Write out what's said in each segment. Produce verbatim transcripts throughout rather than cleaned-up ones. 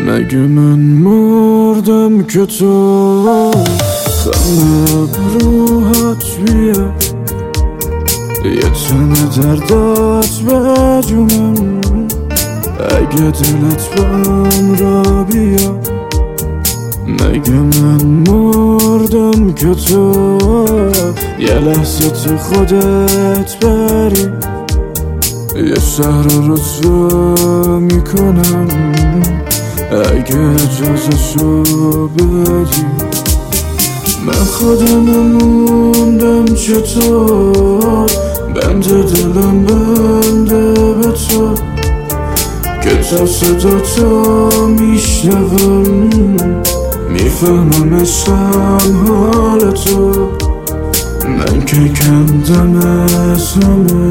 مگه من مردم که تو خم روحت بیا یه تنه دردت به جونم اگه دلت بام را بیا مگه من مردم که تو یه لحظه تو خودت بری یه شهر رو رسوا میکنم اگه اجازه شو بدی من خودم موندم چطور بند دلم بنده به تو که تا صدا تو میشنوم میفهمم عشقم حال تو من که کندم از همه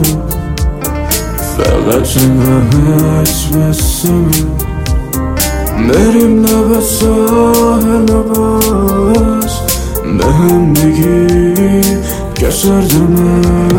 فقط اینقدر بسمه بریم لب ساحل باز به هم بگی که سردمه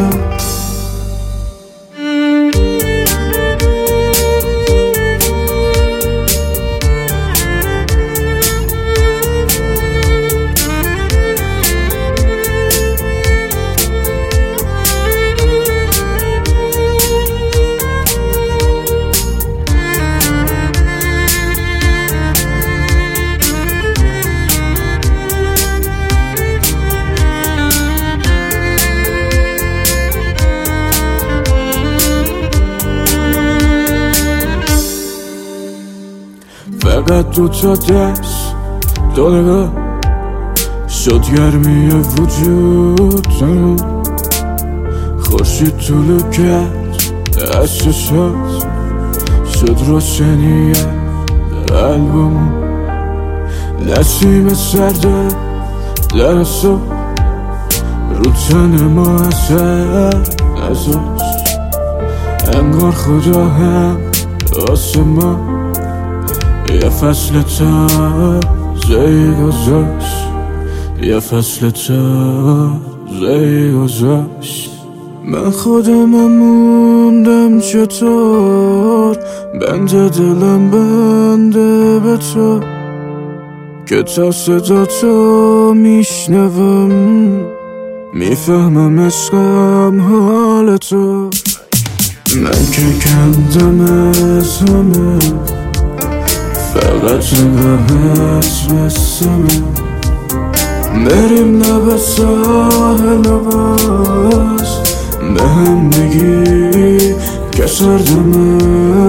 فقط دو تا دست دو نگاه شد گرمی وجودم خورشید طولو کرد از چشات شد روشنی قلبم نسیم سرده در صبح رو تن ما اثر نذاشت انگار خدا هم آسمان یه فصل تازه‌ای گذاشت یه فصل تازه‌ای گذاشت من خودم موندم چطور بند دلم بنده به تو که تا صدا تو میشنوم میفهمم عشقم حال تو من که کندم از همه فقط اینقدر بسمه بریم لب ساحل باز به هم بگی که سردمه